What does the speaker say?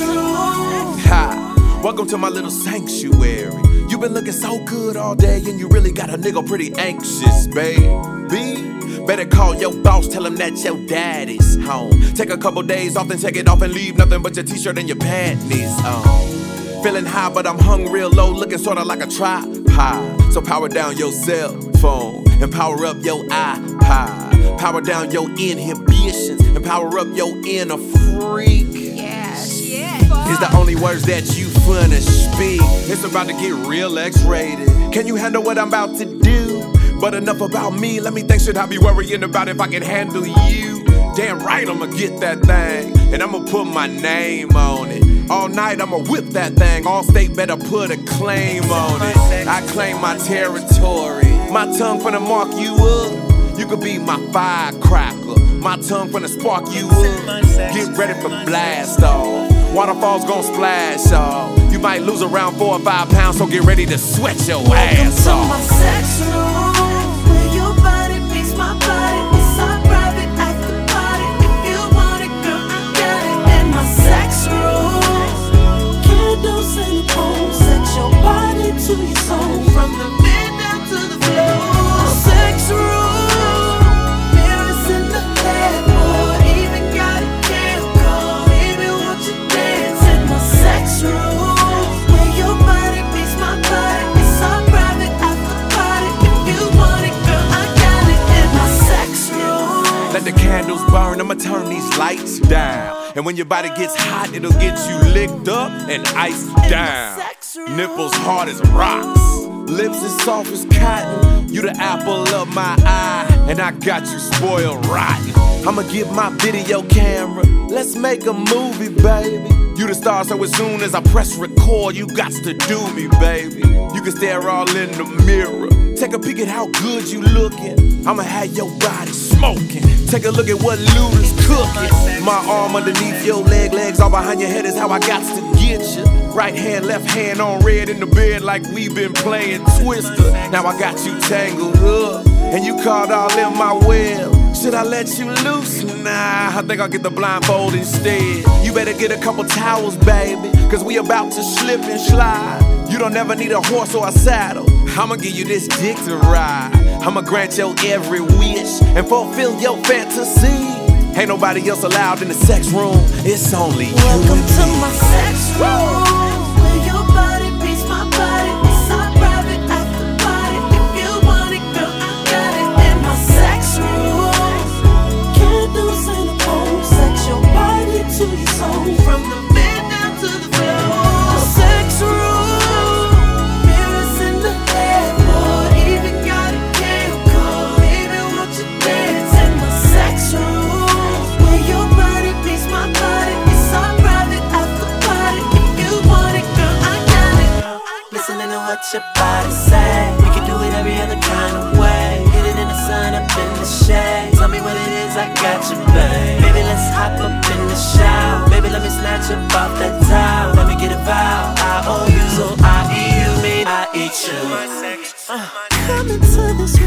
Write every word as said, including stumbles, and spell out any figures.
room. Ha! Welcome to my little sanctuary. You been looking so good all day, and you really got a nigga pretty anxious, baby. Better call your boss, tell him that your daddy's home. Take a couple days off, then take it off and leave nothing but your t-shirt and your panties on. Feeling high, but I'm hung real low, looking sorta like a tripod. So power down your cell phone and power up your iPod. Power down your inhibitions and power up your inner freak. Yes, yeah. It's the only words that you finna speak. It's about to get real X-rated. Can you handle what I'm about to do? But enough about me, let me think, should I be worrying about if I can handle you? Damn right, I'ma get that thing, and I'ma put my name on it. All night, I'ma whip that thing, all state better put a claim on it. I claim my territory, my tongue finna mark you up. You could be my firecracker, my tongue finna spark you up. Get ready for blast off, waterfalls gon' splash off. You might lose around four or five pounds, so get ready to sweat your ass Welcome off. to my sex room, where your body beats my body. It's our private after party. If you want it, girl, I got it. In my sex room, candles in the pool, set your body to your soul, from the bed down to the floor. Sex room, mirrors in the headboard, even got a cam call. Baby, won't you dance in my sex room? Let the candles burn, I'ma turn these lights down. And when your body gets hot, it'll get you licked up and iced down. Nipples hard as rocks, lips as soft as cotton. You the apple of my eye, and I got you spoiled rotten. I'ma get my video camera, let's make a movie, baby. You the star, so as soon as I press record, you got to do me, baby. You can stare all in the mirror, take a peek at how good you looking. I'ma have your body smoking. Take a look at what Luda's cooking. My arm underneath your leg, legs all behind your head is how I got to get you. Right hand, left hand on red in the bed like we been playing Twister. Now I got you tangled up, and you caught all in my web. Should I let you loose? Nah, I think I'll get the blindfold instead. You better get a couple towels, baby, cause we about to slip and slide. You don't ever need a horse or a saddle, I'ma give you this dick to ride. I'ma grant your every wish and fulfill your fantasy. Ain't nobody else allowed in the sex room, it's only you. Welcome to my sex room, where your body beats my body. It's our private after party. If you want it, girl, I got it. In my sex room, candles in the pool, set your body to your soul, from the bed down to the floor. Sex room, mirrors in the headboard, even got a cam call. Baby, won't you dance in my sex room, where your body beats my body. It's our private after party. If you want it, girl, I got it. Listening to what your body say, we can do it every other kind of way. Hit it in the sun, up in the shade. Tell me what it is, I got you, babe. Baby, let's hop up in the shower. Baby, let me snatch up off that towel. Let me get a vow, I owe you, so I eat you, me, I eat you. Uh. Come into this